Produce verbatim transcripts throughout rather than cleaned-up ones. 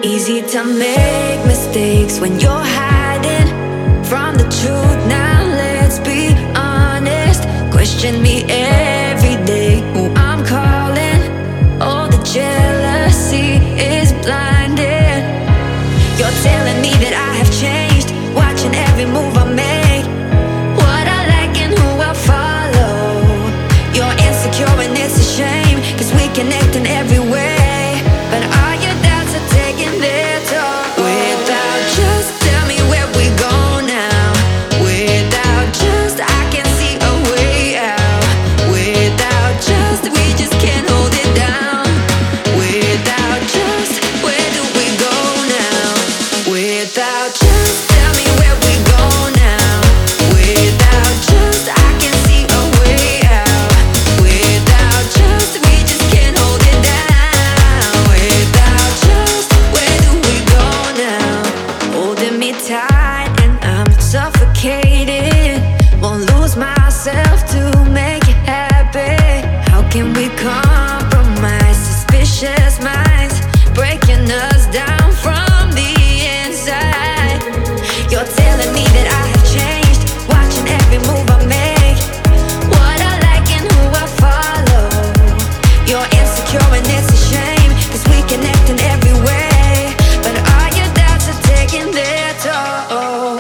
Easy to make mistakes when you're hiding from the truth. Now let's be honest. Question me every day who I'm calling. Oh, the jealousy is blinding. You're telling me that I have changed, watching every move I make, what I like and who I follow. You're insecure and it's a shame, 'cause we connect in every way. But are your doubts are taking their toll? Without just tell me where we go now. Without just I can see a way out. Without just we just can't hold it down. Without just where do we go now? Without just tell me where we go now. Without just I can see a way out. Without just we just can't hold it down. Without just where do we go now? Holding me tight and I'm suffocated. Won't lose myself to make it happen. How can we compromise? Suspicious minds breaking us down from the inside. You're telling me that I have changed, watching every move I make, what I like and who I follow. You're insecure and it's a shame, 'cause we connect in every way. But all your doubts are taking their toll.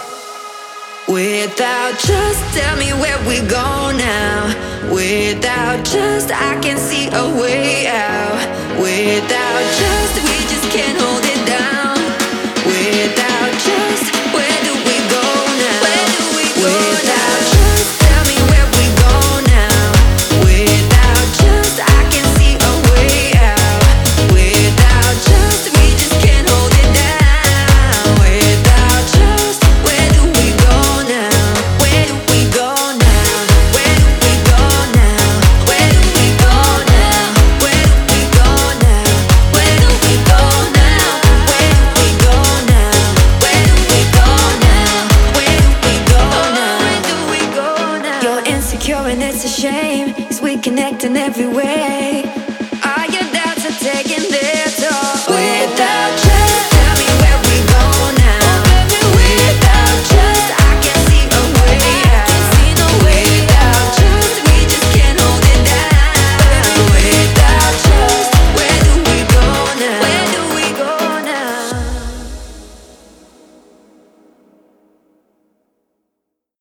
Without just tell me where we go now. Without just I can see a way out. Without just we just can't hold it down. Without just where do we go now? Where do we go Without now? Just tell me where we go now. Without just I can see a way out. Without just we just can't hold it down. Without just where do we go now? Where do we go now? Where do we go now? Where do we go now? Where do we go now? Where do we go now? Where do we go now? Where do we go now? Where do we go now? Where do we go now? You're insecure and it's a shame, 'cause we connect in every way. All your doubts are taking their toll. Without